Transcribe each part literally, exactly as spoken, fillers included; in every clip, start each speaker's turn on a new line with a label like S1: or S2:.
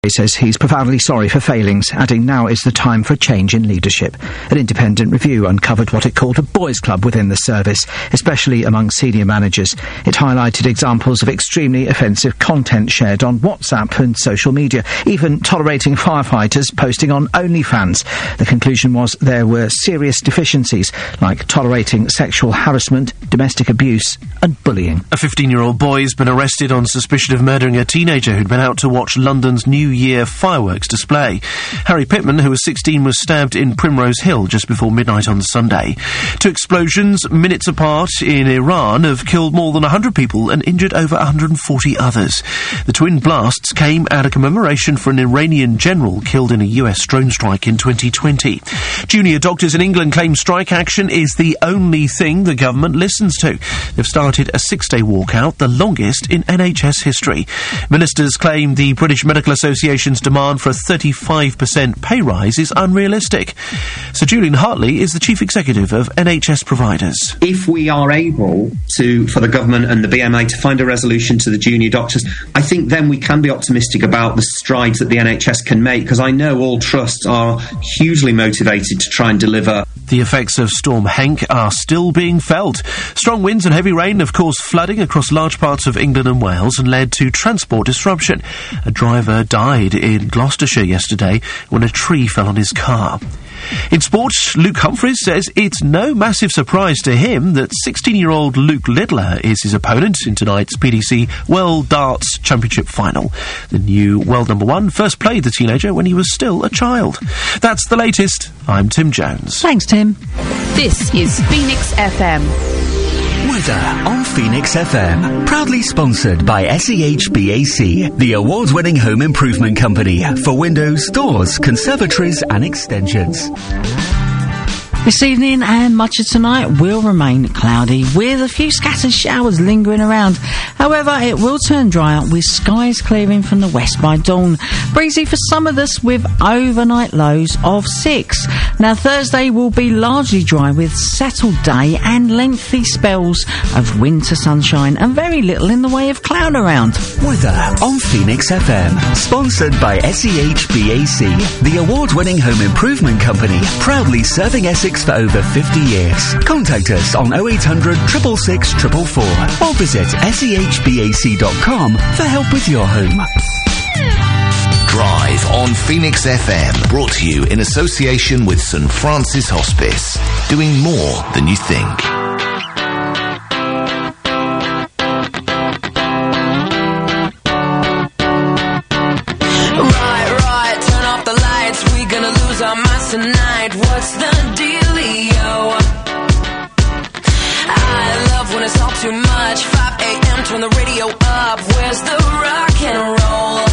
S1: He says he's profoundly sorry for failings, adding now is the time for a change in leadership. An independent review uncovered what it called a boys' club within the service, especially among senior managers. It highlighted examples of extremely offensive content shared on WhatsApp and social media, even tolerating firefighters posting on OnlyFans. The conclusion was there were serious deficiencies, like tolerating sexual harassment, domestic abuse and bullying.
S2: A fifteen-year-old boy has been arrested on suspicion of murdering a teenager who'd been out to watch London's New Year fireworks display. Harry Pittman, who was sixteen, was stabbed in Primrose Hill just before midnight on Sunday. Two explosions, minutes apart, in Iran have killed more than one hundred people and injured over one hundred forty others. The twin blasts came at a commemoration for an Iranian general killed in a U S drone strike in twenty twenty. Junior doctors in England claim strike action is the only thing the government listens to. They've started a six-day walkout, the longest in N H S history. Ministers claim the British Medical Association Association's demand for a thirty-five percent pay rise is unrealistic. Sir Julian Hartley is the chief executive of N H S providers.
S3: If we are able to, for the government and the B M A to find a resolution to the junior doctors, I think then we can be optimistic about the strides that the N H S can make, because I know all trusts are hugely motivated to try and deliver.
S2: The effects of Storm Henk are still being felt. Strong winds and heavy rain have caused flooding across large parts of England and Wales and led to transport disruption. A driver died in Gloucestershire yesterday when a tree fell on his car. In sport, Luke Humphries says it's no massive surprise to him that sixteen-year-old Luke Littler is his opponent in tonight's P D C World Darts Championship final. The new world number one first played the teenager when he was still a child. That's the latest. I'm Tim Jones.
S4: Thanks, Tim.
S5: This is Phoenix F M.
S6: Weather on Phoenix F M. Proudly sponsored by S E H B A C, the award-winning home improvement company for windows, doors, conservatories and extensions.
S4: This evening and much of tonight will remain cloudy, with a few scattered showers lingering around. However, it will turn dry up with skies clearing from the west by dawn. Breezy for some of us with overnight lows of six. Now, Thursday will be largely dry with settled day and lengthy spells of winter sunshine and very little in the way of cloud around.
S6: Weather on Phoenix F M. Sponsored by S E H B A C, the award-winning home improvement company, proudly serving Essex for over fifty years. Contact us on oh eight hundred, six six six, four four four or visit S E H B A C dot com for help with your home.
S7: Drive on Phoenix F M, brought to you in association with St Francis Hospice, doing more than you think.
S8: Right, right, turn off the lights, we gonna lose our minds tonight. What's the dealio? I love when it's all too much. five a.m. turn the radio up. Where's the rock and roll?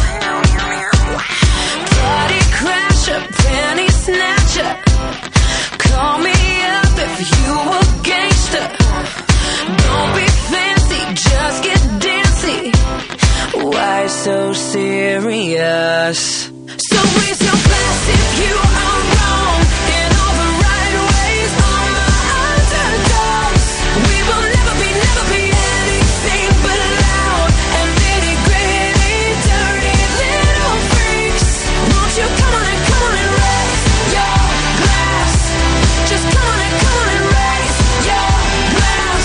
S8: Party crasher, penny snatcher. Call me up if you a gangster. Don't be fancy, just get dancy. Why so serious? So raise your glass if you are wrong in all the right ways. On the underdogs, we will never be, never be anything but loud and nitty gritty, dirty little freaks. Won't you come on and come on and raise your glass? Just come on and come on and raise your glass.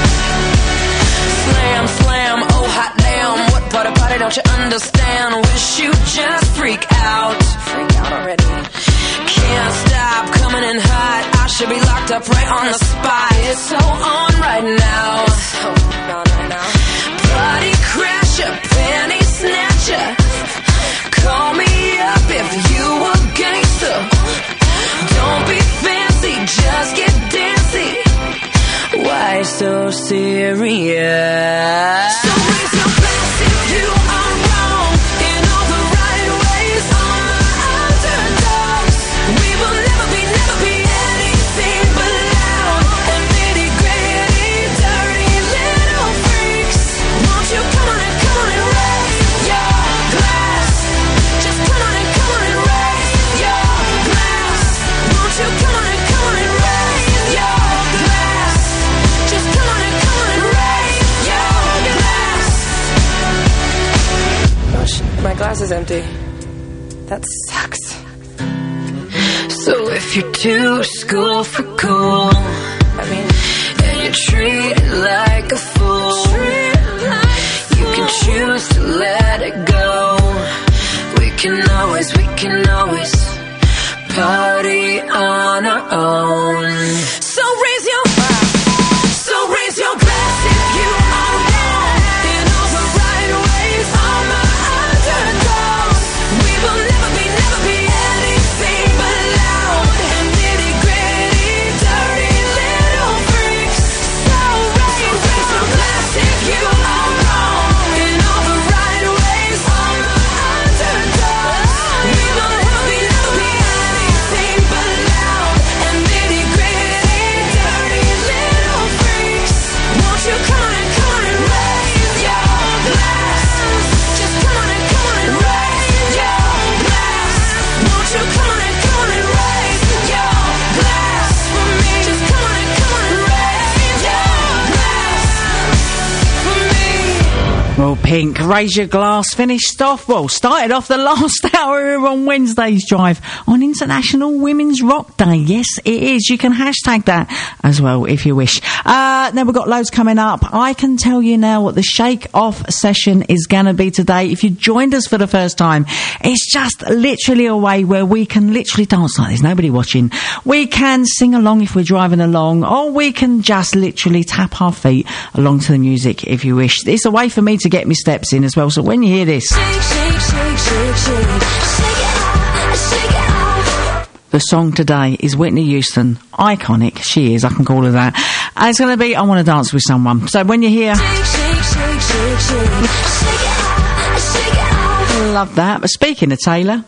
S8: Slam, slam, oh hot damn, what part of party don't you understand? Wish you just freak out. Freak out already. Can't stop coming in hot. I should be locked up right on the spot. It's so on right now. It's so on right now. Party crasher, penny snatcher. Call me up if you a gangster. Don't be fancy, just get dancy. Why so serious? So raise your glass if you are wrong in all the right ways. On the underdogs, we will never be, never be anything but loud and nitty gritty, dirty little freaks. Won't you come on and come on and raise your glass? Just come on and come on and raise your glass. Won't you come on and come on and raise your glass? Just come on and come on and raise your glass. Gosh, my glass is empty. That sucks. So if you're too school for cool, I mean, and you're treated like a fool, you can choose to let it go. We can always, we can always party on our own. So raise your So raise your glass if you are wrong. In all the right ways, all my underdogs. We will never be, never be anything but loud and nitty gritty, dirty little freaks. So raise, raise your glass if you are wrong. In all the right ways, all my underdogs. We will never be, never be anything but loud and nitty gritty, dirty little freaks. Won't you come on and come on and raise your glass? Just come on and come on and raise your glass. Won't you come on and come on and raise your glass for me? Just come on and come on and raise your glass for me.
S4: Well, Pink, raise your glass, finished off, well, started off the last hour here on Wednesday's Drive on International Women's Rock Day. Yes, it is. You can hashtag that as well if you wish. Uh, now we've got loads coming up. I can tell you now what the Shake Off session is going to be today. If you joined us for the first time, it's just literally a way where we can literally dance like there's nobody watching. We can sing along if we're driving along, or we can just literally tap our feet along to the music if you wish. It's a way for me to get my steps in as well. So when you hear this,
S8: Shake, shake, shake, shake, shake. Shake it off, shake it off.
S4: the song today is Whitney Houston. Iconic. She is. I can call her that. And it's going to be I Want to Dance with Someone. So when you hear,
S8: Shake, shake, shake, shake, shake. Shake it off, shake it off.
S4: love that. But speaking of Taylor,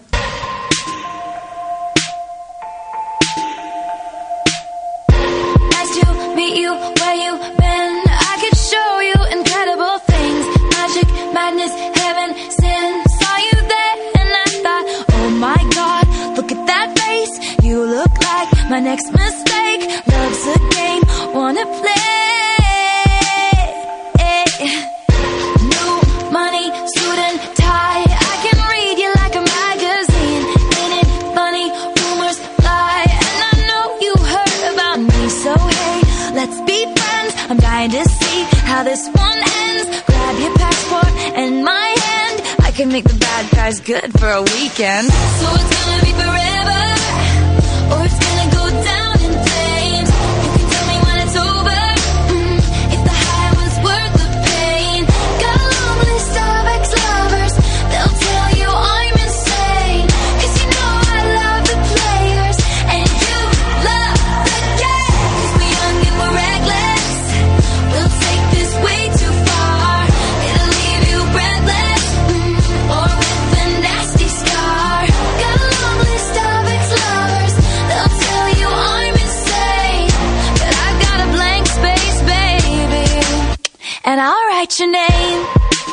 S8: Nice to meet you, where you been? I could show you incredible things. Magic, madness, heaven, sin. Saw you there and I thought, oh my God, look at that face. You look like my next mistake. Love's a game, wanna play. New money, suit and tie. I can read you like a magazine. Ain't it funny? Rumors fly, and I know you heard about me. So hey, let's be friends. I'm dying to see how this one ends. Grab your passport and my hand. I can make the bad guys good for a weekend. So it's gonna be forever, or it's gonna go down in flames. You can tell me when it's over, mm, if the high was worth the pain. Got a long list of ex-lovers, they'll tell you I'm insane. 'Cause you know I love the players, and you love the game. 'Cause we're young and we're reckless, we'll take this way too far. It'll leave you breathless, mm, or with a nasty scar. Got a long list of ex-lovers, they'll tell you I'm insane. But I've got a blank space, baby, and I'll write your name.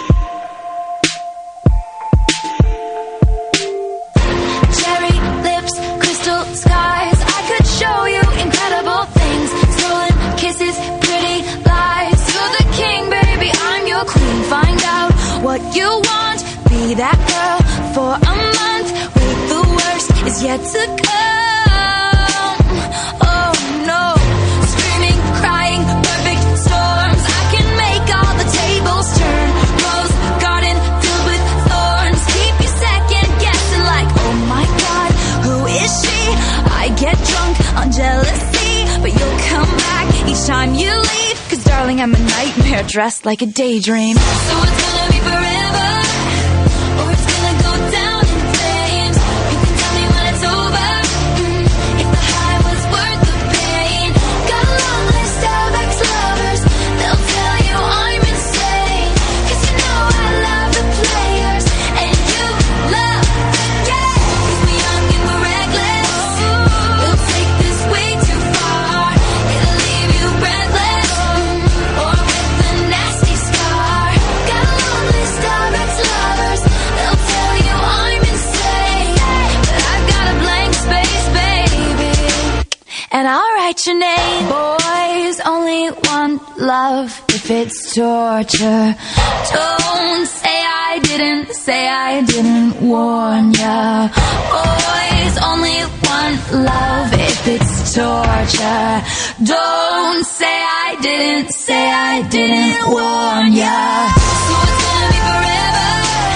S8: Cherry lips, crystal skies. I could show you incredible things. Stolen kisses, pretty lies. You're the king, baby, I'm your queen. Find out what you want. Be that girl for a month. Wait, the worst is yet to come. Oh no. Screaming, crying, perfect storms. I can make all the tables turn. Rose garden filled with thorns. Keep you second guessing like, oh my God, who is she? I get drunk on jealousy, but you'll come back each time you leave. 'Cause darling, I'm a nightmare dressed like a daydream. So it's gonna be forever, or it's gonna go down in flames. You can tell me when it's over, mm, if the high was worth the pain. Got a long list of ex-lovers, they'll tell you I'm insane. 'Cause you know I love the players, and you love the game. 'Cause we're young and we're reckless, we'll take this way too far. It'll leave you breathless, mm, or with a nasty scar. Got a long list of ex-lovers, they'll tell you I'm insane. But I've got a blank space, baby, and I'll write your name. Boys only want love if it's torture. Don't say I I didn't, say I didn't warn ya. Boys, only one love if it's torture. Don't say I didn't, say I didn't warn ya. So it's gonna be forever,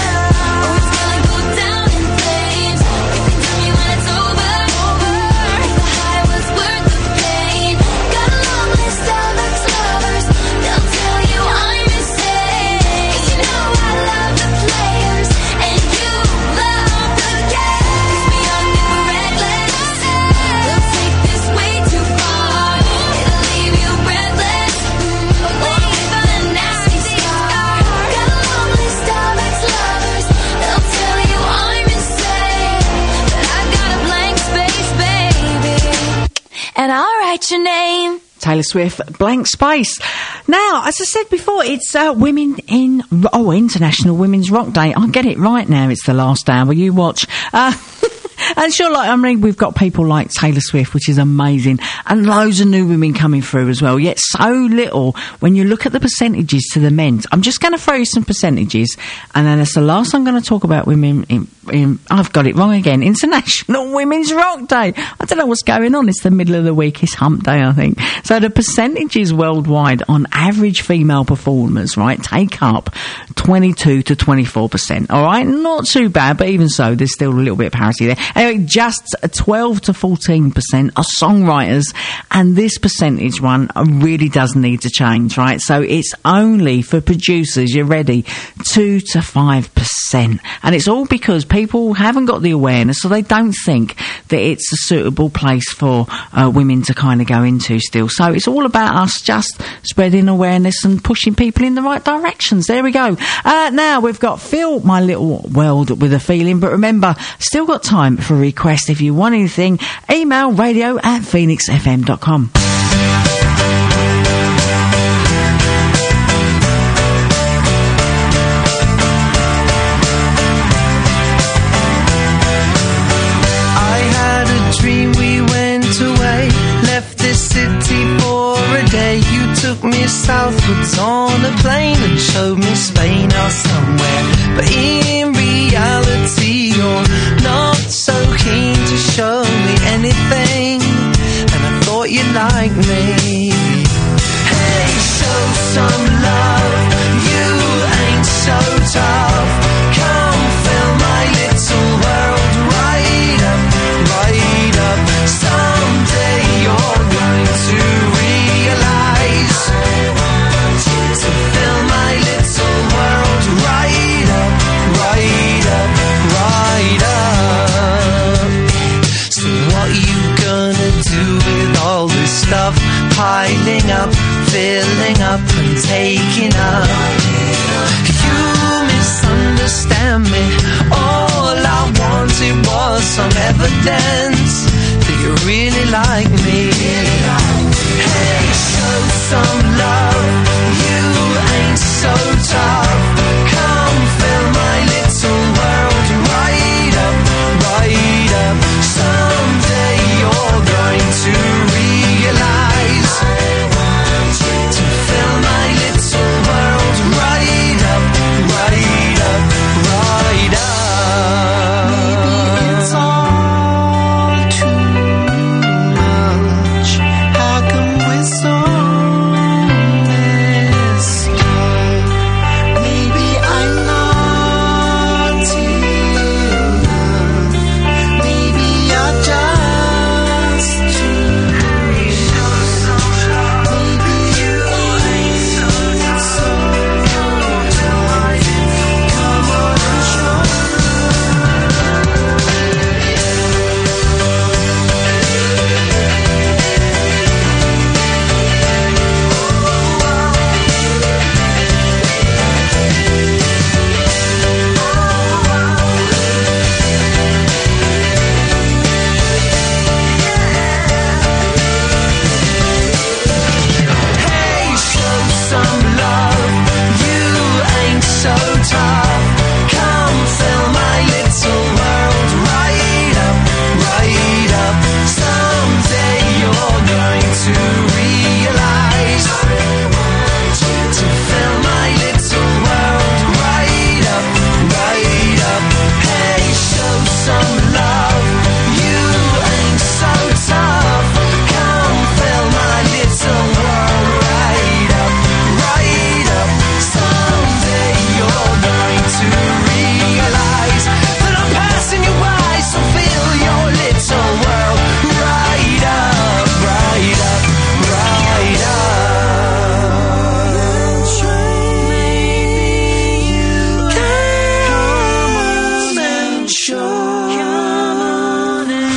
S8: or it's gonna go down in flames. You can tell me when it's over, over. If the high was worth the pain. Got a long list of ex-lovers, they'll tell you I'm insane. You know I love the players, and you love the game. 'Cause we're young and we're reckless, they'll take this way too far. It'll leave you breathless, or leave a nasty scar. Got a long list of ex-lovers, they'll tell you I'm insane. But I've got a blank space, baby, and I'll write your name.
S4: Taylor Swift, Blank Space. Now, as I said before, it's uh, Women in... Oh, International Women's Rock Day. I'll get it right now. It's the last hour. You watch. Uh, and sure, like, I mean, we've got people like Taylor Swift, which is amazing, and loads of new women coming through as well, yet so little when you look at the percentages to the men. I'm just going to throw you some percentages, and then that's the last I'm going to talk about women in... in I've got it wrong again. International Women's Rock Day. I don't know what's going on. It's the middle of the week. It's hump day, I think. So the percentages worldwide on average female performers, right, take up twenty-two to twenty-four percent. All right, not too bad, but even so, there's still a little bit of parity there. Anyway, just twelve to fourteen percent are songwriters, and this percentage one really does need to change, right? So it's only for producers, you're ready, two to five percent. And it's all because people haven't got the awareness, so they don't think that it's a suitable place for uh, women to kind of go into still. So it's all about us just spreading awareness and pushing people in the right directions. There we go. Uh, now we've got Fill My Little World with a Feeling, but remember, still got time for a request. If you want anything, email radio at phoenix f m dot com.
S9: Dream we went away, left this city for a day. You took me southwards on a plane and showed me Spain or somewhere. But in reality, you're not so keen to show me anything, and I thought you liked me. Hey, show some love, you ain't so tough. Come fill my little world right up, right up. Someday you're going to realize to fill my little world right up, right up, right up. So what you gonna do with all this stuff piling up, filling up and taking up? You misunderstand me. All I wanted was some evidence that you really like me. Hey, show some love, you ain't so tough. Come fill my little world right up, right up. Someday you're going to realize to fill my little world right up, right up, right up. Maybe it's all too much. How come we're so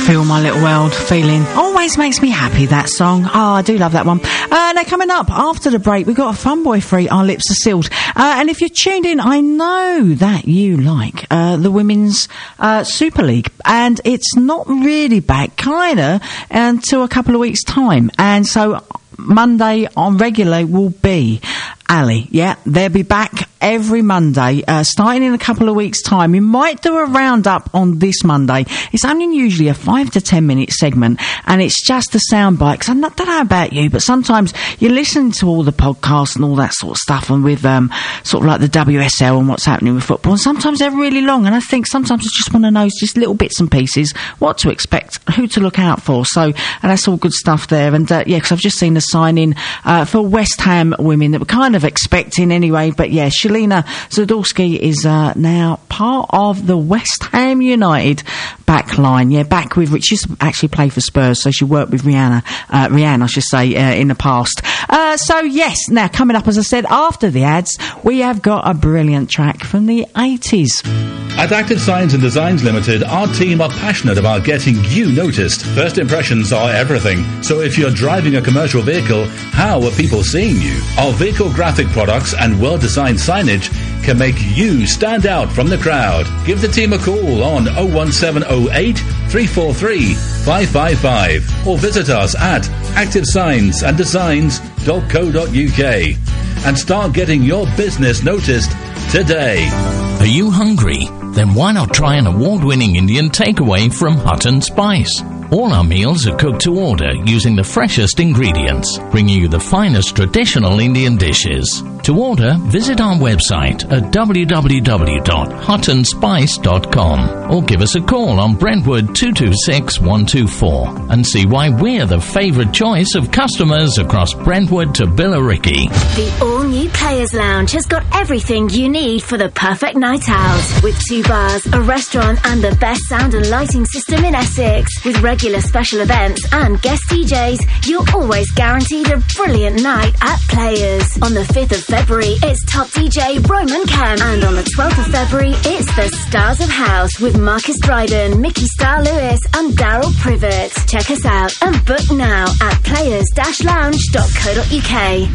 S4: Feel My Little World, feeling always makes me happy, that song. Oh, I do love that one. Uh, now, coming up after the break, we've got a Fun Boy free, Our Lips Are Sealed. Uh, and if you're tuned in, I know that you like uh, the Women's uh, Super League. And it's not really back, kind of, until a couple of weeks' time. And so Monday on regular will be Ali. Yeah, they'll be back every Monday, uh, starting in a couple of weeks' time. We might do a roundup on this Monday. It's only usually a five to ten minute segment, and it's just a soundbite. Because I don't know about you, but sometimes you listen to all the podcasts and all that sort of stuff, and with um, sort of like the W S L and what's happening with football, and sometimes they're really long, and I think sometimes I just want to know just little bits and pieces, what to expect, who to look out for. So, and that's all good stuff there. And uh, yeah, because I've just seen the signing uh, for West Ham women that we're kind of expecting anyway, but yeah, Shalina Zadorski is uh, now part of the West Ham United back line. Yeah, back with, which used to actually play for Spurs, so she worked with Rihanna, uh, Rihanna, I should say, uh, in the past. Uh, so yes, now coming up, as I said, after the ads, we have got a brilliant track from the eighties.
S10: At Active Signs and Designs Limited, our team are passionate about getting you noticed. First impressions are everything, so if you're driving a commercial vehicle, how are people seeing you? Our vehicle graphic products and well-designed signage can make you stand out from the crowd. Give the team a call on oh one seven oh eight, three four three, five five five or visit us at active signs and designs dot co dot uk and start getting your business noticed today.
S11: Are you hungry? Then why not try an award-winning Indian takeaway from Hut and Spice? All our meals are cooked to order using the freshest ingredients, bringing you the finest traditional Indian dishes. To order, visit our website at w w w dot hut and spice dot com or give us a call on Brentwood two two six, one two four and see why we're the favourite choice of customers across Brentwood to Billericay.
S12: The all-new Players Lounge has got everything you need for the perfect night out. With two bars, a restaurant and the best sound and lighting system in Essex. With regular special events and guest D Js, you're always guaranteed a brilliant night at Players. On the fifth of February, it's top D J Roman Kemp. And on the twelfth of February, it's the Stars of House with Marcus Dryden, Mickey Star Lewis and Daryl Privet. Check us out and book now at players dash lounge dot co dot uk.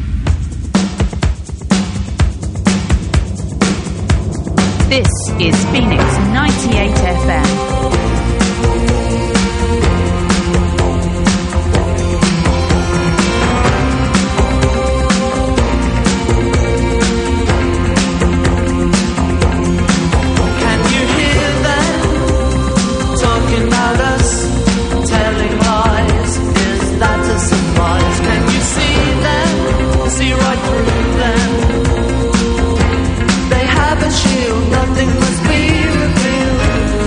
S5: This is Phoenix ninety-eight F M.
S9: Nothing must be revealed.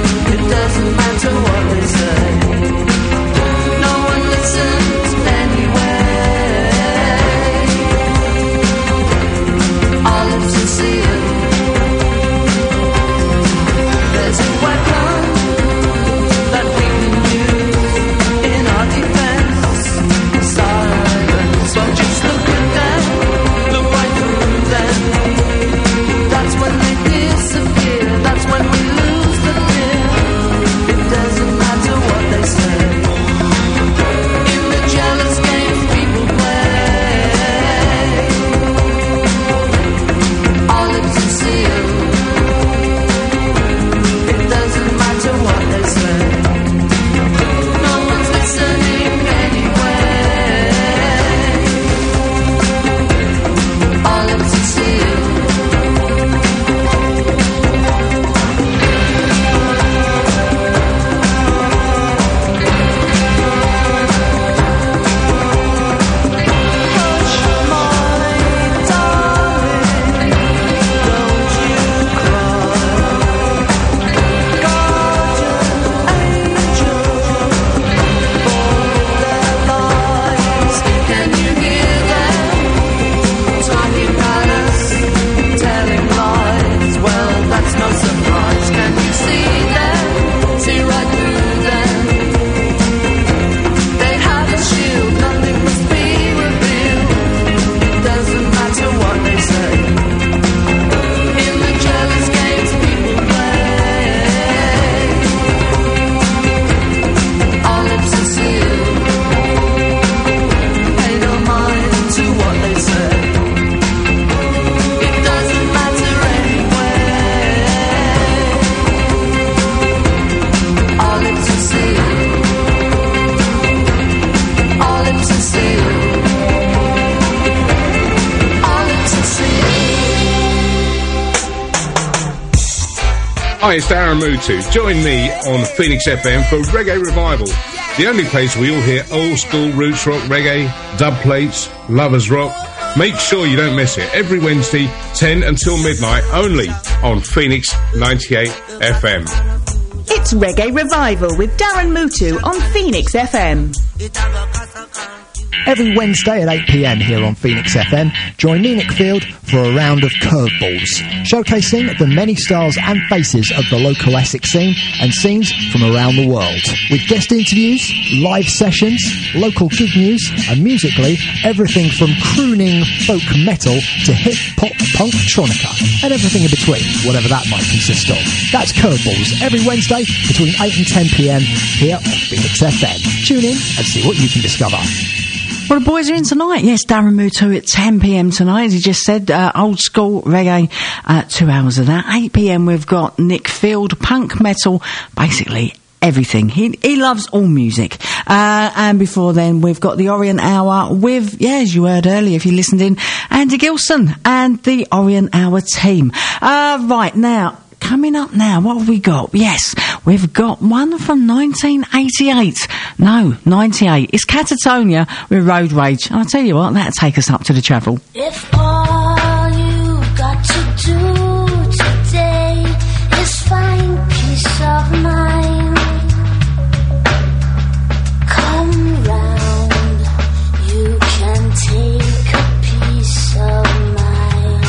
S13: Hi, it's Darren Mutu. Join me on Phoenix F M for Reggae Revival, the only place we all hear old school roots rock reggae, dub plates, lovers rock. Make sure you don't miss it. Every Wednesday, ten until midnight, only on Phoenix ninety-eight F M.
S14: It's Reggae Revival with Darren Mutu on Phoenix F M.
S15: Every Wednesday at eight p m here on Phoenix F M, join me, Nick Field, for a round of curveballs, showcasing the many styles and faces of the local Essex scene and scenes from around the world. With guest interviews, live sessions, local gig news, and musically, everything from crooning folk metal to hip-hop punktronica, and everything in between, whatever that might consist of. That's Curveballs, every Wednesday between eight and ten p m here on Phoenix F M. Tune in and see what you can discover.
S4: Well, the boys are in tonight. Yes, Darren Mutu at ten p m tonight, as he just said. Uh, old school reggae, uh, two hours of that. eight p m we've got Nick Field, punk, metal, basically everything. He he loves all music. Uh, and before then, we've got the Orient Hour with, yeah, as you heard earlier, if you listened in, Andy Gilson and the Orient Hour team. Uh, right, now, coming up now, what have we got? Yes, we've got one from nineteen eighty-eight. No, ninety-eight. It's Catatonia with Road Rage. And I'll tell you what, that'll take us up to the Chapel.
S8: If all you've got to do today is find peace of mind, come round, you can take a piece of mind.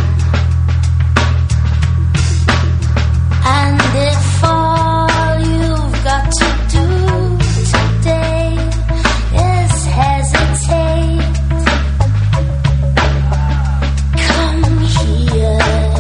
S8: And if all you've got to do today is hesitate, come here.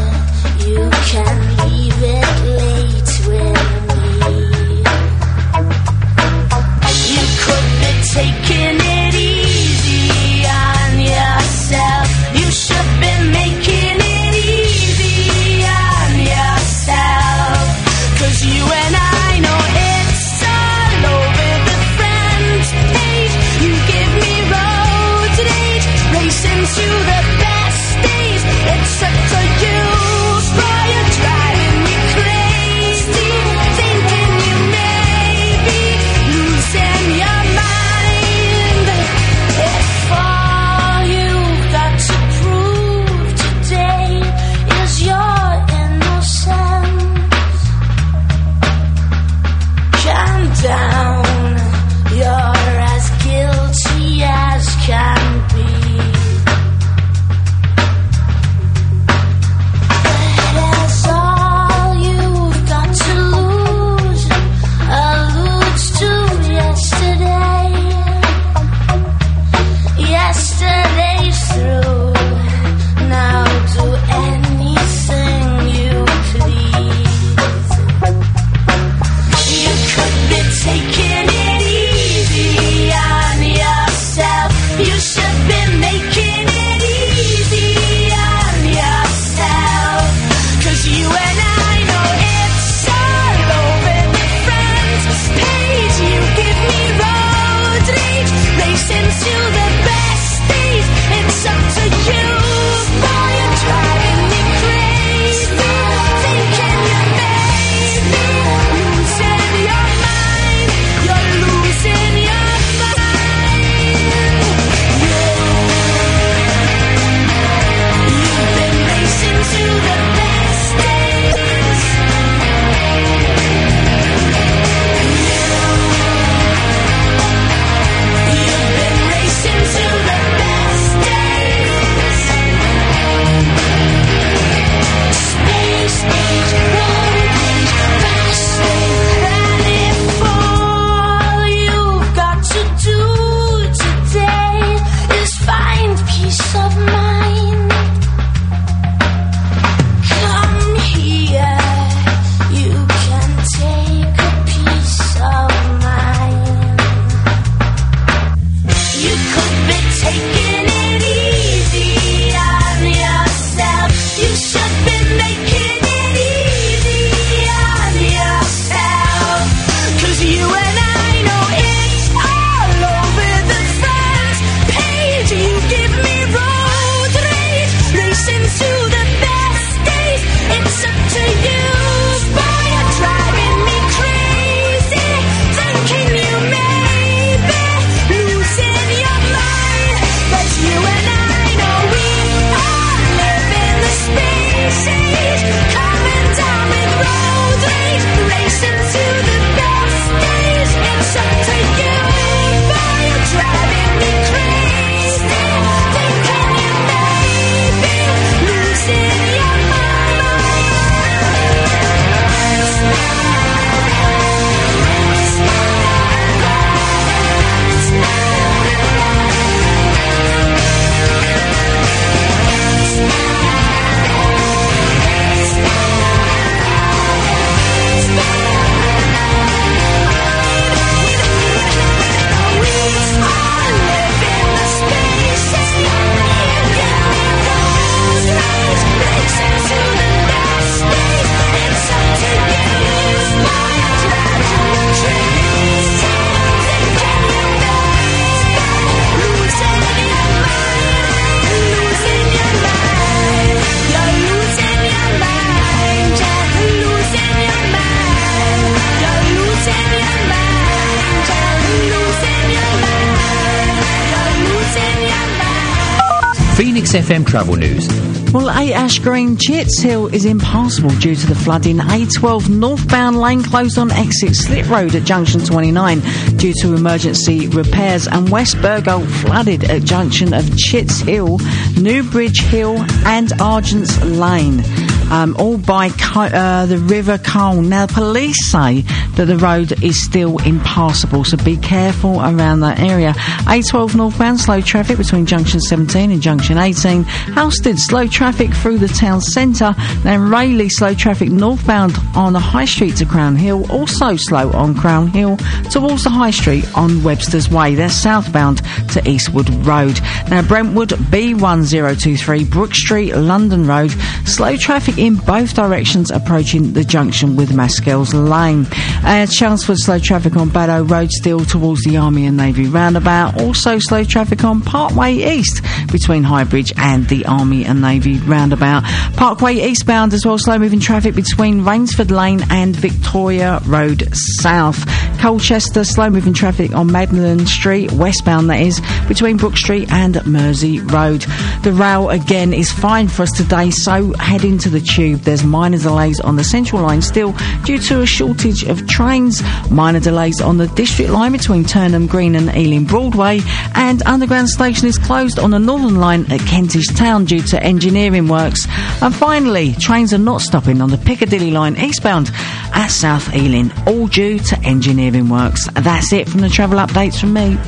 S16: Phoenix F M travel news.
S4: Well, A Ash Green Chits Hill is impassable due to the flooding. A twelve northbound lane closed on exit Slit Road at junction twenty-nine due to emergency repairs, and West Burgo flooded at junction of Chits Hill, Newbridge Hill and Argents Lane. Um, all by Co- uh, the River Colne. Now, police say that the road is still impassable, so be careful around that area. A twelve northbound, slow traffic between junction seventeen and junction eighteen. Halstead, slow traffic through the town centre. Then Rayleigh, slow traffic northbound on the High Street to Crown Hill. Also slow on Crown Hill towards the High Street on Webster's Way. They're southbound to Eastwood Road. Now, Brentwood, B one zero two three, Brook Street, London Road. Slow traffic in both directions approaching the junction with Maskell's Lane. Uh, Chelmsford, slow traffic on Baddow Road still towards the Army and Navy roundabout. Also slow traffic on Parkway East between Highbridge and the Army and Navy roundabout. Parkway eastbound as well, slow moving traffic between Rainsford Lane and Victoria Road South. Colchester, slow moving traffic on Magdalen Street, westbound that is, between Brook Street and Mersey Road. The rail again is fine for us today, so head into the tube. There's minor delays on the Central Line still due to a shortage of trains. Minor delays on the District Line between Turnham Green and Ealing Broadway, and Underground Station is closed on the Northern Line at Kentish Town due to engineering works. And finally, trains are not stopping on the Piccadilly Line eastbound at South Ealing, all due to engineering works. That's it from the travel updates from me.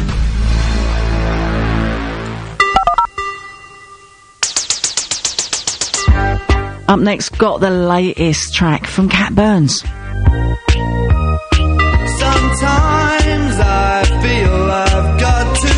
S4: Up next, got the latest track from Cat Burns.
S9: Sometimes I feel I've got to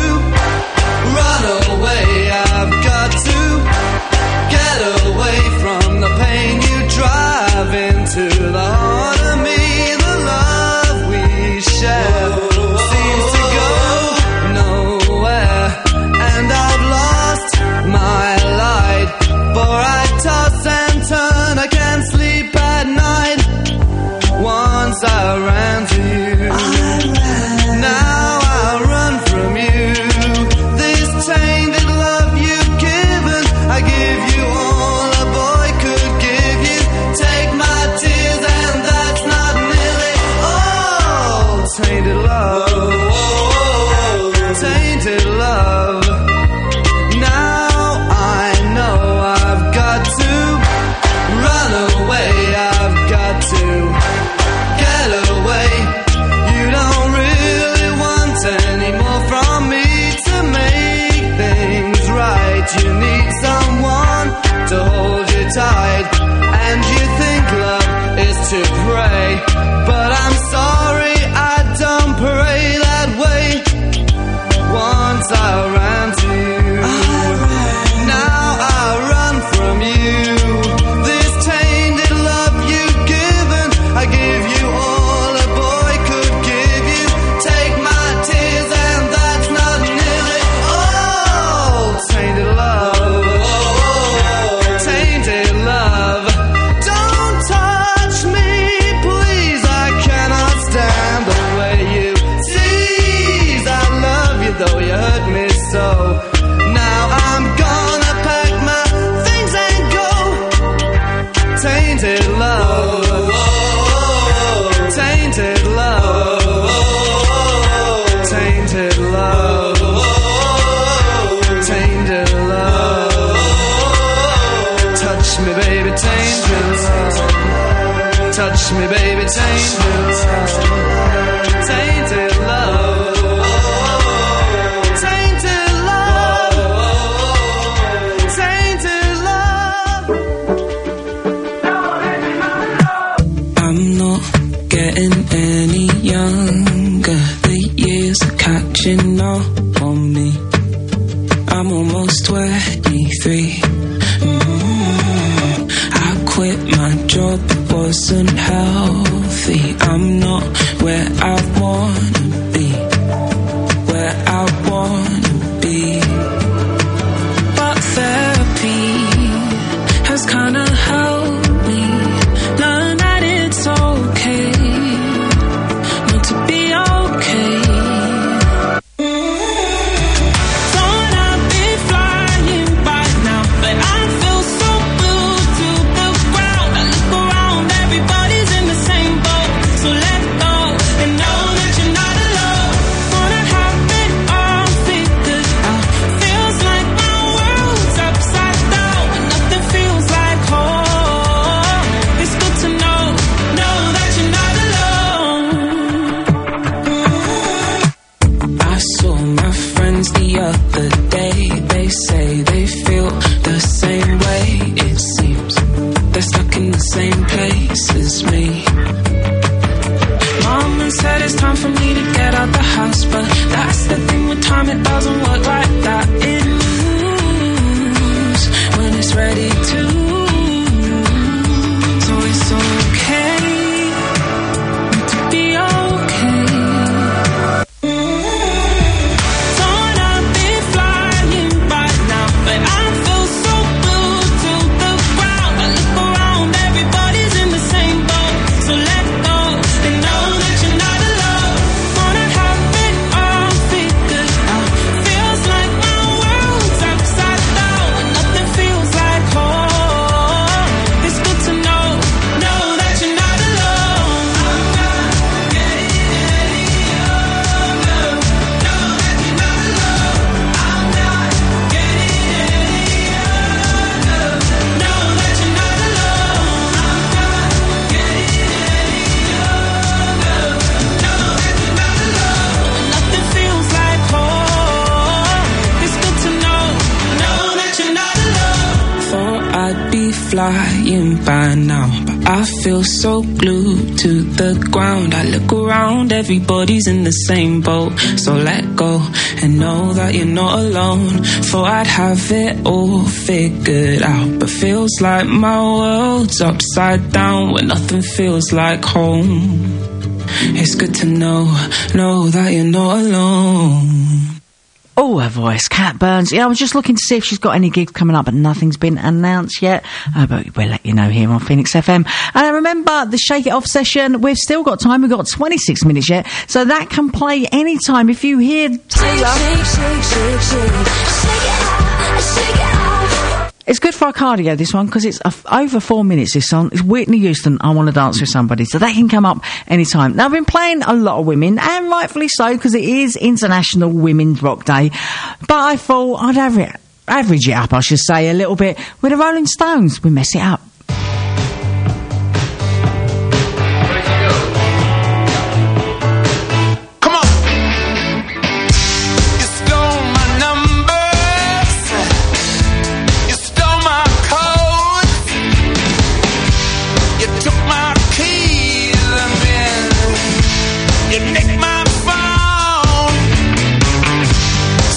S9: run away, I've got to get away from the pain you drive into the heart of me. The love we share seems to go nowhere, and I've lost my light, for I toss and turn, I can't sleep at night. Once I ran to you, now I run from you. This tainted love you've given, I give you all a boy could give you. Take my tears and that's not nearly all. Tainted love, tainted love. Now I know I've got to run away, I've got to get away. You don't really want any more from me to make things right. You need someone to hold you tight, and you think love is to pray, but I'm sorry, I don't pray that way. Once I ran to you, now I run from you. This tainted love you've given, I give you all a boy could give you. Take my tears and that's not nearly all. Tainted love, tainted love. Don't touch me, please, I cannot stand the way you tease. I love you though you hurt me so. Now I'm gonna pack my things and go. Tainted love, tainted love, tainted love, tainted love. Touch me, baby, tainted love. Touch me, baby, tainted love. Tainted love. Tainted love. Tainted love.
S17: I'm not getting any younger. The years are catching up on me. I'm almost twenty-three. Mm-hmm. I quit my job, it wasn't healthy. I'm not where I wanna be, where I wanna be. But therapy has kinda helped me learn that it's okay not to be okay. Thought I'd be flying by it's time for me to get out the house. But that's the thing with time, it doesn't work like that. It moves when it's ready to. So it's okay to be okay. Don't I be flying by now, but I feel so glued to the ground. I look around, everybody's in the same boat. So let go and know that you're not alone. Wanna have it all figured out. Feels like my world's upside down and nothing feels like home. It's good to know, know that you're not alone. I'm not getting any younger. Know that you're not alone. I'm not getting any younger. Know that you're not alone. I'm not getting any younger. Know that you're not alone. Nothing feels like home. It's good to know, know that you're not alone. Thought I'd be flying by now, but I feel so glued to the ground. I look around, everybody's in the same boat. So let go and know that you're not alone. Thought I'd have it all figured out, but feels like my world's upside down when nothing feels like home. It's good to know, know that you're not alone.
S4: Oh, her voice, Cat Burns. Yeah, I was just looking to see if she's got any gigs coming up, but nothing's been announced yet. Uh, but we'll let you know here on Phoenix F M. And remember, the Shake It Off session, we've still got time. We've got twenty-six minutes yet, so that can play any time. If you hear Taylor...
S8: Shake, shake, shake, shake, shake it off, shake it off.
S4: It's good for our cardio, this one, because it's uh, over four minutes, this song. It's Whitney Houston, I Want to Dance With Somebody, so that can come up anytime. Now, I've been playing a lot of women, and rightfully so, because it is International Women's Rock Day, but I thought I'd average, average it up, I should say, a little bit with the Rolling Stones. We mess it up.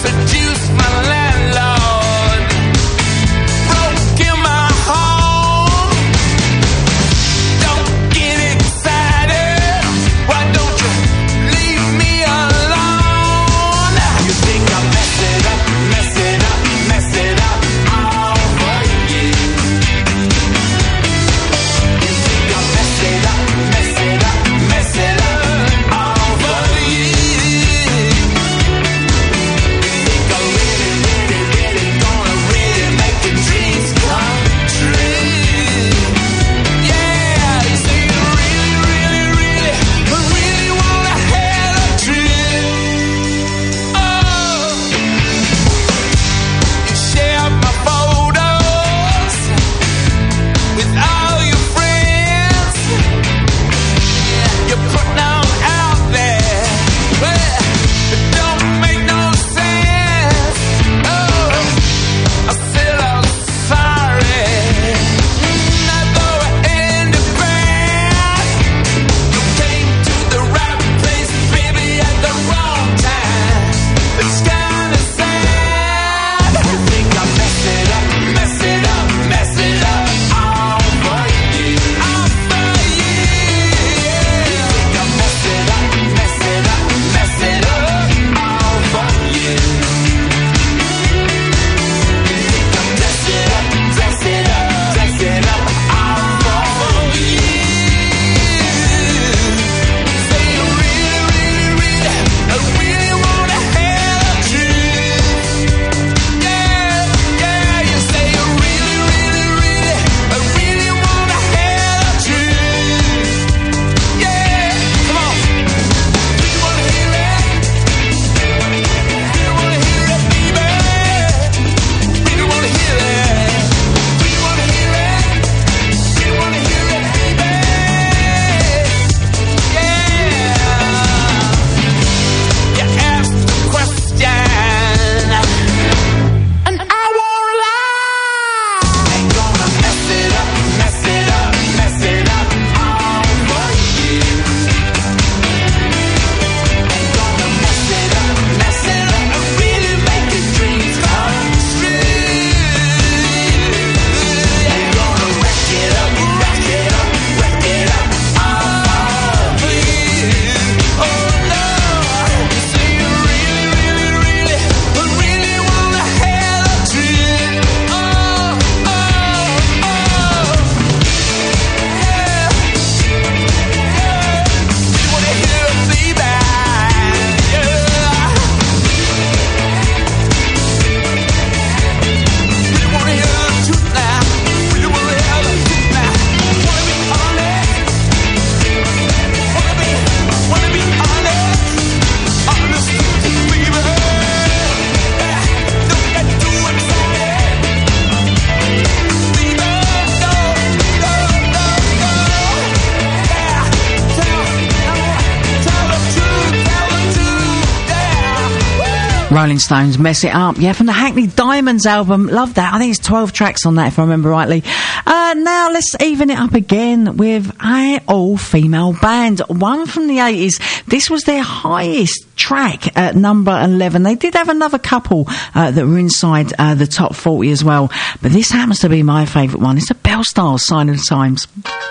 S8: Seduce my landlord, broke in my home.
S4: Rolling Stones, Mess It Up. Yeah, from the Hackney Diamonds album. Love that. I think it's twelve tracks on that, if I remember rightly. Uh, now let's even it up again with an all-female band. One from the eighties. This was their highest track at number eleven. They did have another couple uh, that were inside uh, the top forty as well. But this happens to be my favourite one. It's the Belstars, Sign of the Times.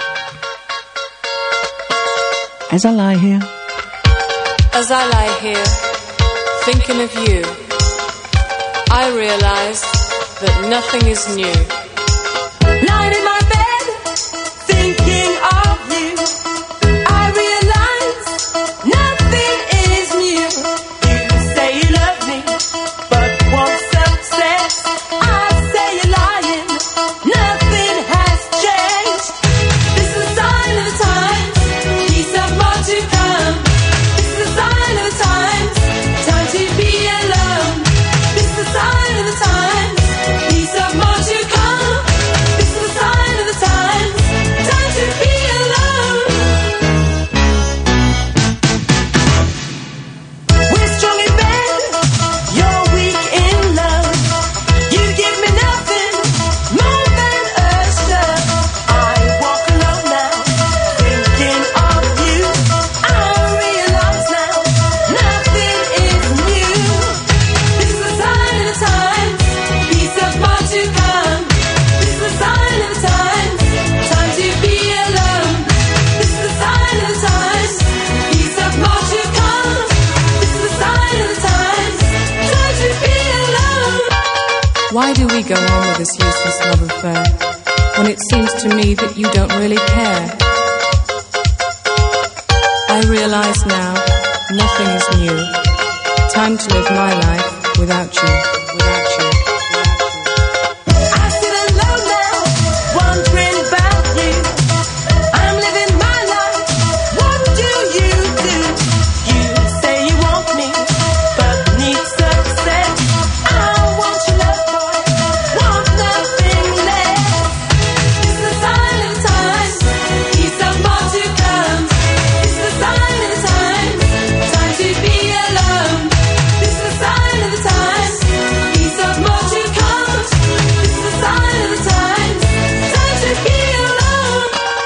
S4: As I lie here.
S16: As I lie here, thinking of you, I realise that nothing is new.
S8: Lying in my bed, thinking of you, I realise nothing is new. You say you love me, but want success. I say you're lying, nothing has changed. This is a sign of the times, peace of more to come. This is a sign of the times, time to be alone. This is a sign of the times, peace of more to come. This is a sign of the times, time to be alone. We're strong in bed, you're weak in love. You give me nothing more than a shove. I walk alone now, thinking of you. I realize now, nothing is new. This is a sign of the times, peace of more to come. This is a sign of the times, time to be alone. This is a sign of the times, peace of more to come. This is a sign of the times, time to be alone.
S16: Why do we go on with this useless love affair when it seems to me that you don't really care? I realise now, nothing is new. Time to live my life without you, without you.
S8: I sit alone now, wondering about you. I'm living my life, what do you do? You say you want me, but need success. I want your love, boy, want nothing less. This is a sign of the times, peace of more to come. This is a sign of the times, time to be alone. This is a sign of the times, peace of more to come. This is a sign of the times, time to be alone.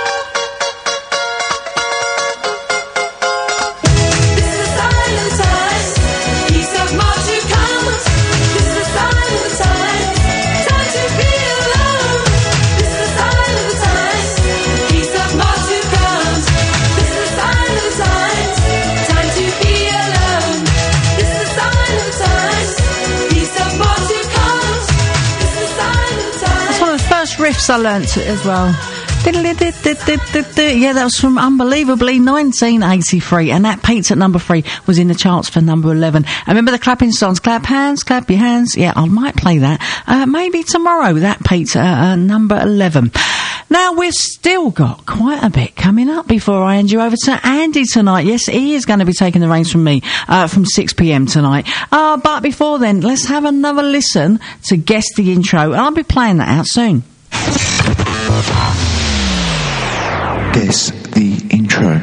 S8: This is a sign of the times, peace of more to come. This is a sign of the times, time to be alone. This is a sign of the times, peace of more to come. This is a sign of the times, time to be alone. This is a sign of the times, peace of more to come. This is a sign of the times.
S4: That's one of the first riffs I learnt as well. Yeah, that was from unbelievably nineteen eighty-three, and that peaked at number three, was in the charts for number eleven. And remember the clapping songs, clap hands, clap your hands. Yeah, I might play that. Uh, maybe tomorrow. That peaked at uh, number eleven. Now, we've still got quite a bit coming up before I hand you over to Andy tonight. Yes, he is going to be taking the reins from me uh, from six p.m. tonight. Uh, but before then, let's have another listen to Guess the Intro, and I'll be playing that out soon.
S18: Guess the Intro.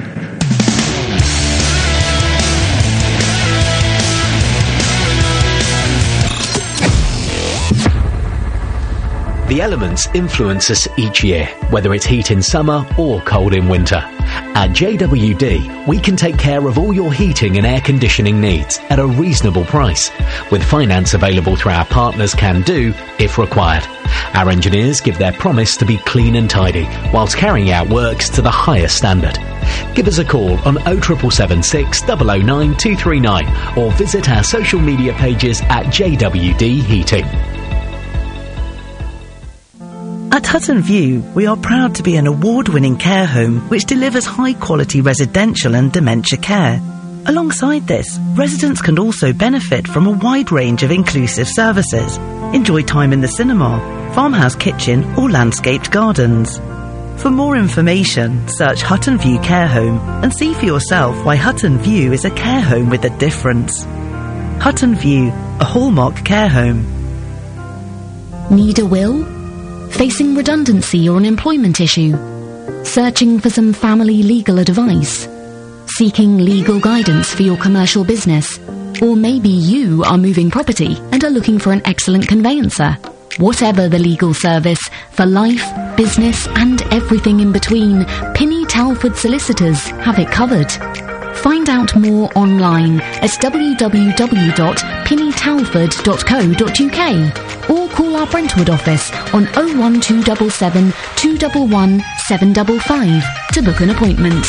S19: The elements influence us each year, whether it's heat in summer or cold in winter. At J W D, we can take care of all your heating and air conditioning needs at a reasonable price, with finance available through our partners Can Do if required. Our engineers give their promise to be clean and tidy, whilst carrying out works to the highest standard. Give us a call on oh seven seven six, oh oh nine, two three nine or visit our social media pages at J W D Heating.
S20: At Hutton View, we are proud to be an award-winning care home which delivers high-quality residential and dementia care. Alongside this, residents can also benefit from a wide range of inclusive services. Enjoy time in the cinema, farmhouse kitchen or landscaped gardens. For more information, search Hutton View Care Home and see for yourself why Hutton View is a care home with a difference. Hutton View, a hallmark care home.
S21: Need a will? Facing redundancy or an employment issue? Searching for some family legal advice? Seeking legal guidance for your commercial business? Or maybe you are moving property and are looking for an excellent conveyancer. Whatever the legal service, for life, business and everything in between, Pinny Talford Solicitors have it covered. Find out more online at w w w dot pinny talford dot co dot u k or call our Brentwood office on oh one two seven seven, two one one, seven five five to book an appointment.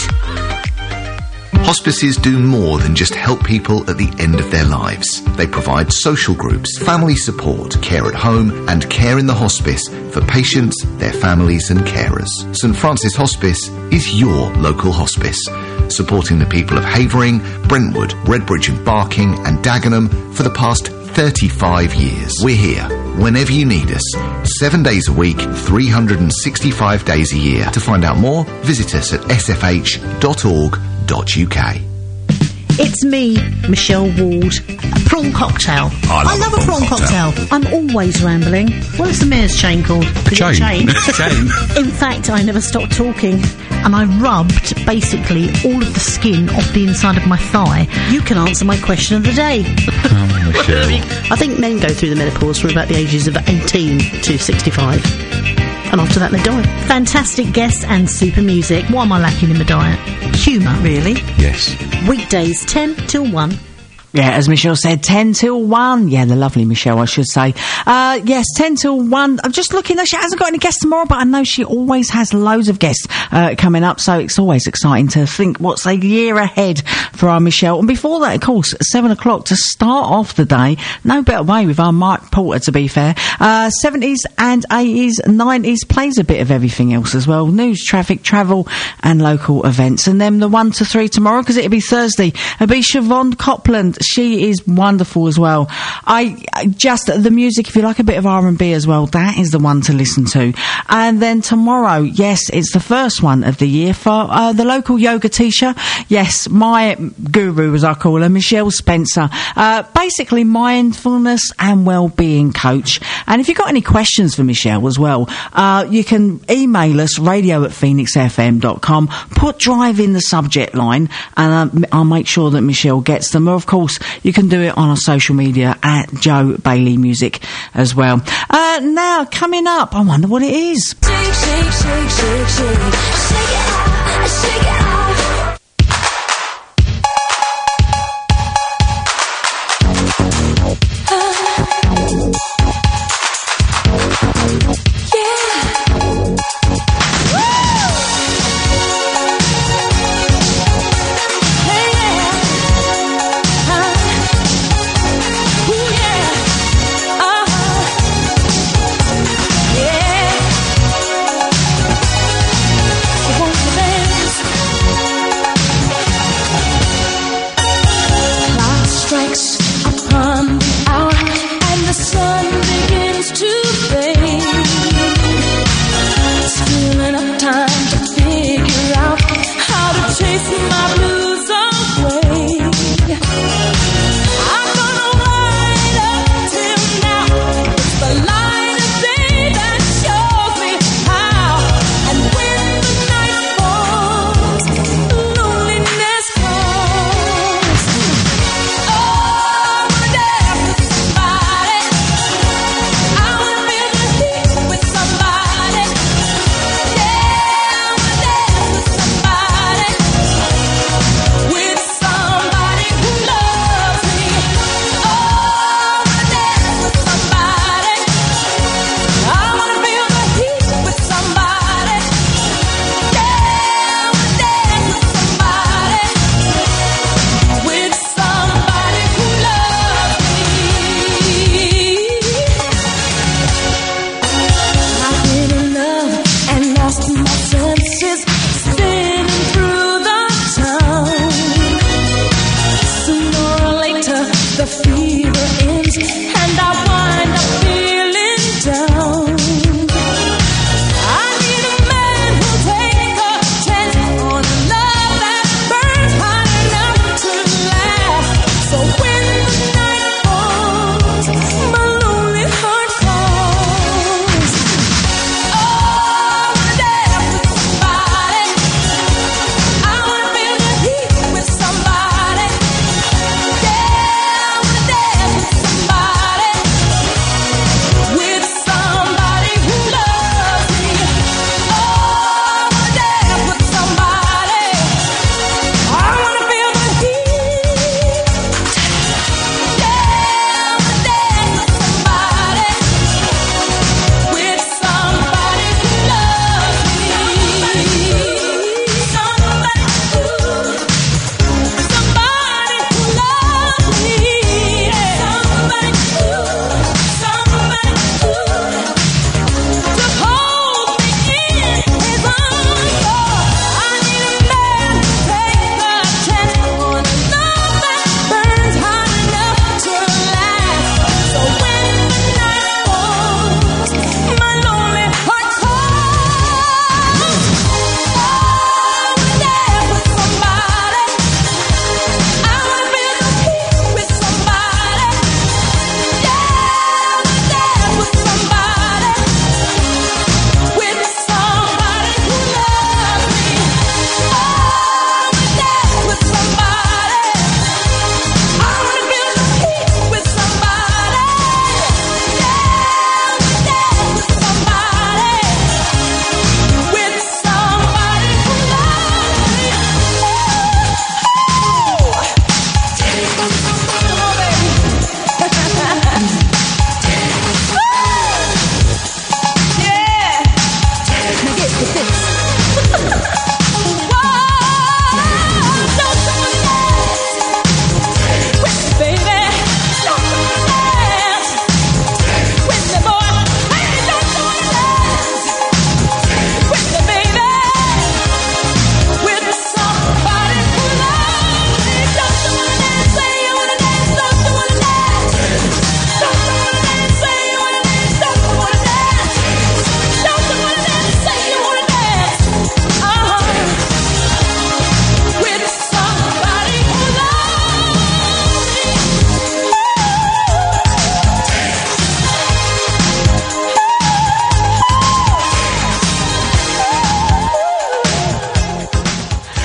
S7: Hospices do more than just help people at the end of their lives. They provide social groups, family support, care at home and care in the hospice for patients, their families and carers. St Francis Hospice is your local hospice, supporting the people of Havering, Brentwood, Redbridge and Barking and Dagenham for the past thirty-five years. We're here whenever you need us, seven days a week, three hundred sixty-five days a year. To find out more, visit us at s f h dot org dot u k.
S1: It's me, Michelle Ward. A prawn cocktail.
S22: I love,
S1: love
S22: a
S1: a prawn,
S22: prawn
S1: cocktail. I'm always rambling. What's the mayor's chain called? Is it
S22: Chain.
S1: chain?
S22: Chain.
S1: In fact, I never stopped talking. And I rubbed basically all of the skin off the inside of my thigh. You can answer my question of the day.
S22: Oh, Michelle.
S1: I think men go through the menopause from about the ages of eighteen to sixty-five. And after that they die. Fantastic guests and super music. What am I lacking in my diet? Humour, really.
S22: Yes.
S1: Weekdays ten till one.
S4: Yeah, as Michelle said, ten till one. Yeah, the lovely Michelle, I should say. Uh, yes, ten till one. I'm just looking, she hasn't got any guests tomorrow, but I know she always has loads of guests uh, coming up, so it's always exciting to think what's a year ahead for our Michelle. And before that, of course, seven o'clock to start off the day. No better way with our Mike Porter, to be fair. Uh, seventies and eighties, nineties, plays a bit of everything else as well. News, traffic, travel, and local events. And then the one to three tomorrow, because it'll be Thursday, it'll be Siobhan Copland. She is wonderful as well. I, I just, the music, if you like a bit of R and B as well, that is the one to listen to. And then tomorrow, yes, it's the first one of the year for uh, the local yoga teacher. Yes, my guru, as I call her, Michelle Spencer. Uh, basically, mindfulness and well-being coach. And if you've got any questions for Michelle as well, uh, you can email us, radio at phoenix f m dot com, put drive in the subject line, and uh, I'll make sure that Michelle gets them. Or, of course, you can do it on our social media at Joe Bailey Music as well. Uh, now, coming up, I wonder what it is.
S8: Shake, shake, shake, shake, shake. Shake it out, shake it out.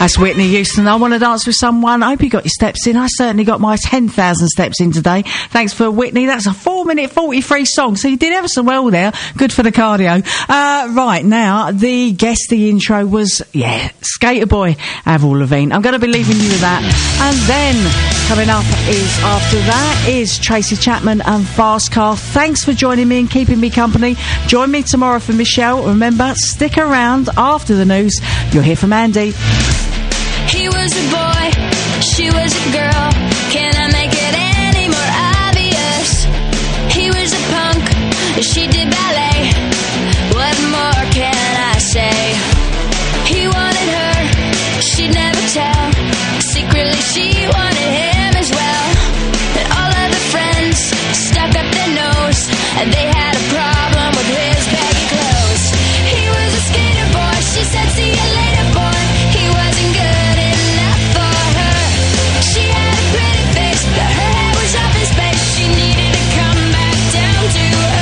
S4: That's Whitney Houston. I want to dance with someone. I hope you got your steps in. I certainly got my ten thousand steps in today. Thanks for Whitney. That's a four minute forty-three song, so you did ever so well there. Good for the cardio. Uh, right, now, the guest, the intro was, yeah, Skater Boy, Avril Lavigne. I'm going to be leaving you with that. And then, coming up is, after that, is Tracy Chapman and Fast Car. Thanks for joining me and keeping me company. Join me tomorrow for Michelle. Remember, stick around after the news. You'll hear from Andy.
S8: He was a boy, she was a girl. Can I make it any more obvious? He was a punk, she did ballet. What more can I say? He wanted her, she'd never tell. Secretly she wanted him as well. And all of the friends stuck up their nose, and they had a problem with his baggy clothes. He was a skater boy, she said see you later boy. He wasn't good enough for her. She had a pretty face, but her hair was off his face. She needed to come back down to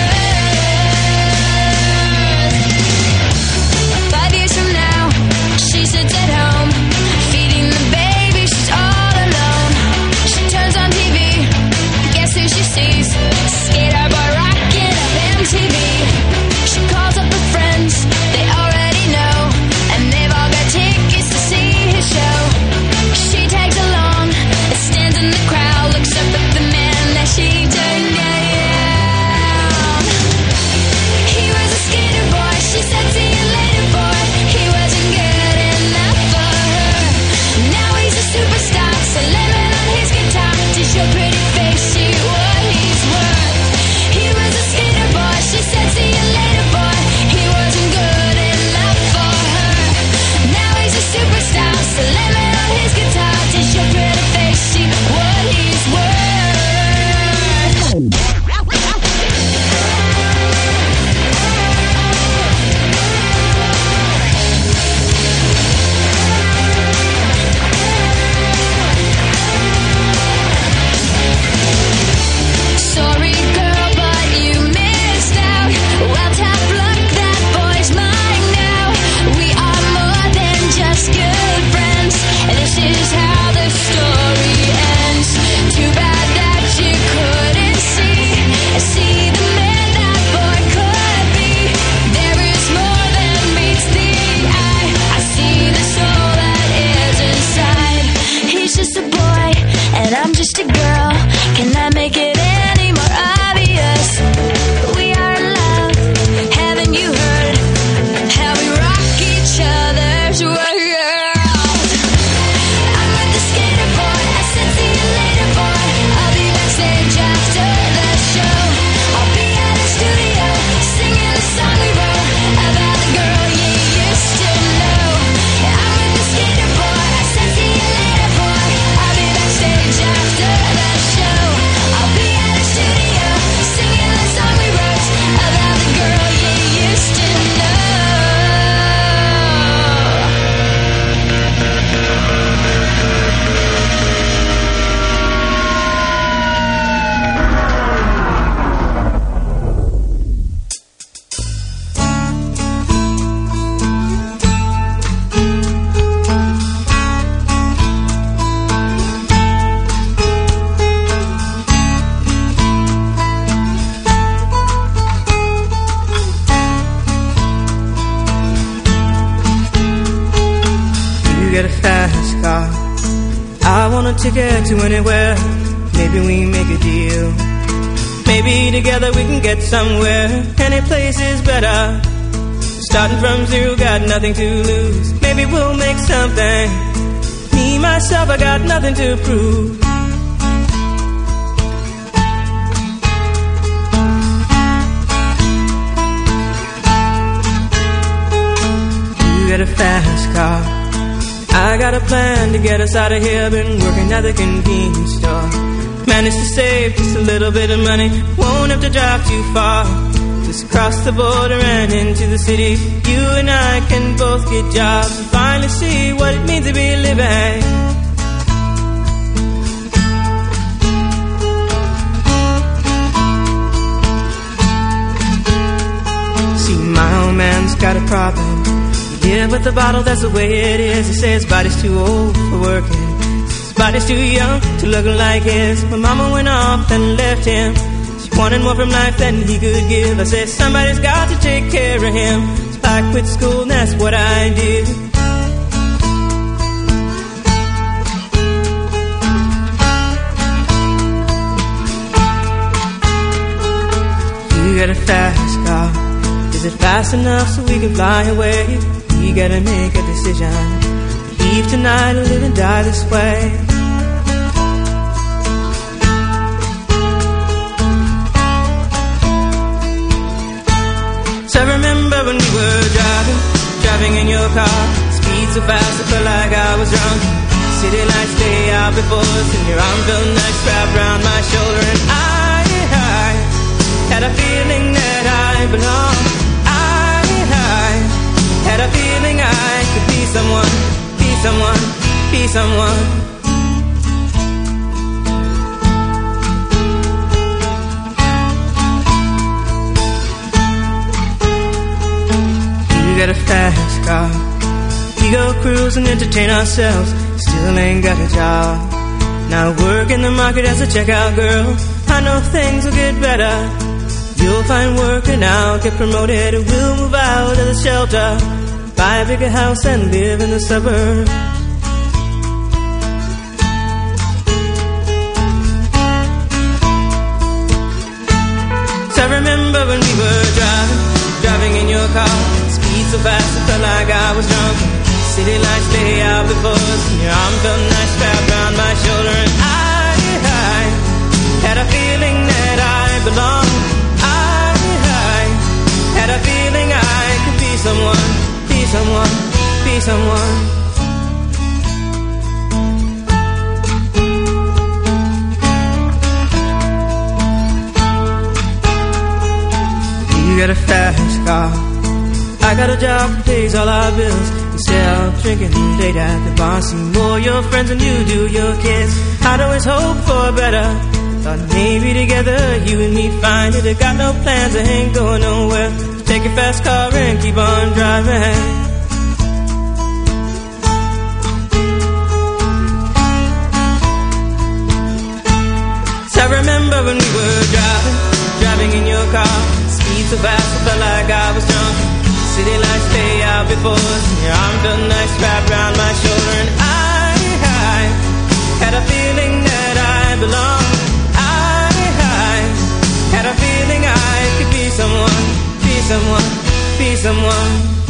S8: earth. Five years from now, she sits at home, feeding the baby, she's all alone. She turns on T V, guess who she sees? Skater boy rocking up M T V. She calls up her friends, they already know, and they've all got tickets to see his show. She tags along and stands in the crowd, looks up at the man that she turned down. He was a skater boy, she said see you later boy. He wasn't good enough for her. Now he's a superstar, slamming on his guitar. Did your pretty face see what he's worth? He was a skater boy, she said see you later boy. He wasn't good enough for her. Now he's a superstar, slamming on his guitar. Did your pretty face see what he's worth? Sorry girl, but you missed out. Well, tough luck, that boy's mine now. We are more than just good friends, and this is how the story ends. Too bad that you couldn't see, see the man that boy could be. There is more than meets the eye. I see the soul that is inside. He's just a boy, and I'm just a girl. Can I make it any more obvious? We are in love. Haven't you heard how we rock each other's world? I'm with the skater boy. I said see you later boy. I'll be backstage after the show. I'll be at the studio singing the song we wrote about the girl you used to know. I'm with the skater boy. I said see you later boy. I'll be backstage after the show. I'll be at the studio singing the song we wrote about the girl you used to know.
S9: You get a fast car, I want a ticket to anywhere. Maybe we make a deal. Maybe together we can get somewhere. Any place is better. Starting from zero, got nothing to lose. Maybe we'll make something. Me, myself, I got nothing to prove. You get a fast car, I got a plan to get us out of here. Been working at the convenience store. Managed to save just a little bit of money. Won't have to drive too far. Just cross the border and into the city. You and I can both get jobs and finally see what it means to be living. See, my old man's got a problem. He
S2: can't put the bottle, that's the way it is. He says his body's too old for working, his body's too young to look like his. My mama went off and left him. She wanted more from life than he could give. I said somebody's got to take care of him. So I quit school and that's what I did. You got a fast car, is it fast enough so we can fly away? We gotta make a decision, leave tonight or live and die this way. So I remember when we were driving, driving in your car, speed so fast I felt like I was drunk. City lights lay out before us and your arm felt nice wrapped around my shoulder. And I, I had a feeling that I belonged. I, I had a feeling I could be someone, be someone, be someone. You got a fast car, we go cruise and entertain ourselves. Still ain't got a job, now I work in the market as a checkout girl. I know things will get better, you'll find work and I'll get promoted. We'll move out of the shelter, buy a bigger house and live in the suburbs. So I remember when we were driving, driving in your car, speed so fast I felt like I was drunk. City lights lay out before us and your arm felt nice wrapped around my shoulder. And I, I had a feeling that I belonged. Had a feeling I could be someone, be someone, be someone. You got a fast car, I got a job that pays all our bills. You sell drinking late at the bar, see more your friends than you do your kids. I'd always hope for better, thought maybe together you and me find it. I got no plans, I ain't going nowhere. Take your fast car and keep on driving. So I remember when we were driving, driving in your car, speed so fast I felt like I was drunk. City lights lay out before us and your arm felt nice wrapped around my shoulder. And I, I had a feeling that I belonged. I, I had a feeling I could be someone, be someone, be someone.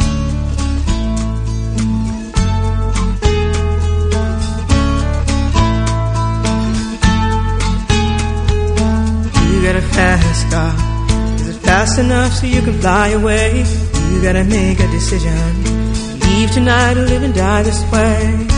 S2: You got a fast car, is it fast enough so you can fly away? You gotta make a decision, leave tonight or live and die this way.